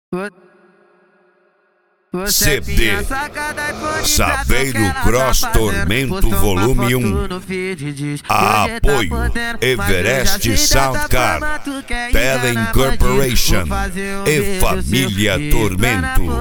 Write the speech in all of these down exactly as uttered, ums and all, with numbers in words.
C D Saveiro Cross Tormento Volume um. Apoio Everest Soundcard, Telen Corporation e Família Tormento.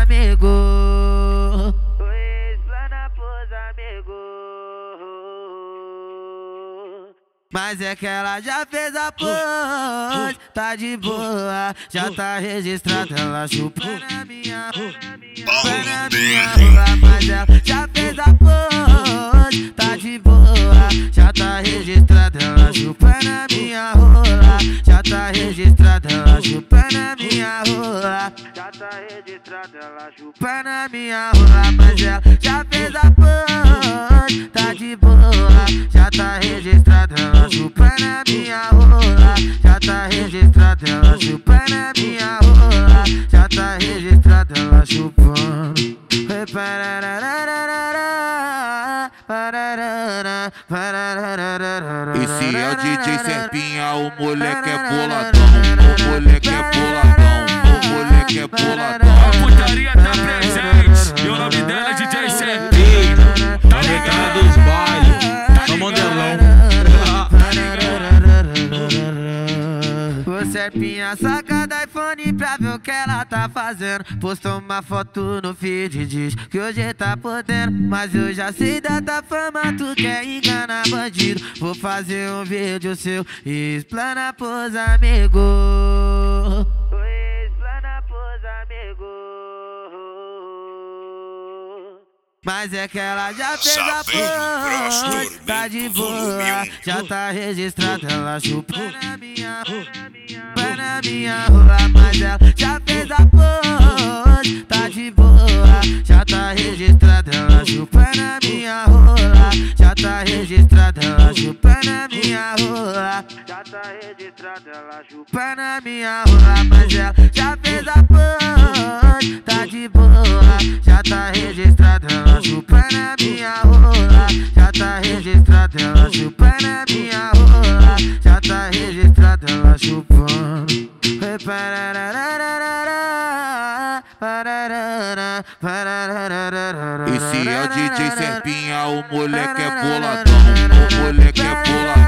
Mas é que ela já fez a pose, tá de boa, já tá registrada, ela chupa na minha rua, na minha rua. Mas ela já fez a pose, tá de boa, já tá registrada, ela chupa na minha rola, já tá registrada, ela chupa na minha rola, já tá registrada, ela chupa na minha rola. Mas ela já fez a pose, tá de boa, já tá registrada, ela chupa na minha rola, já tá registrada, ela chupa na minha rola, já tá registrada, ela chupando. Esse é o D J Serpinha, o moleque é boladão, o moleque é boladão, o moleque é boladão. A putaria tá presente, e o nome dela é D J Serpinha. Tá ligado dos bailes, tá modelão. O Serpinha saca do iPhone pra ver o que ela tá fazendo. Postou uma foto no feed, diz que hoje tá podendo. Mas eu já sei da tua fama, tu quer enganar bandido. Vou fazer um vídeo seu e explana pros amigos. Explana pros amigos. Mas é que ela já fez a pose, tá de boa, já tá registrada, ela chupa na minha rola, na minha rola. Mas ela já fez a pose, tá de boa, já tá registrada, ela chupa na minha rola, já tá registrada, ela chupa na minha rola, já tá registrada, ela chupa na minha rola. Mas ela já fez a pose, tá de boa, já tá registrada, ela chupa na minha rola, já tá registrada, ela chupa na minha rola, já tá registrada, ela chupando. Esse é o D J Serpinha, o moleque é boladão, o moleque é boladão.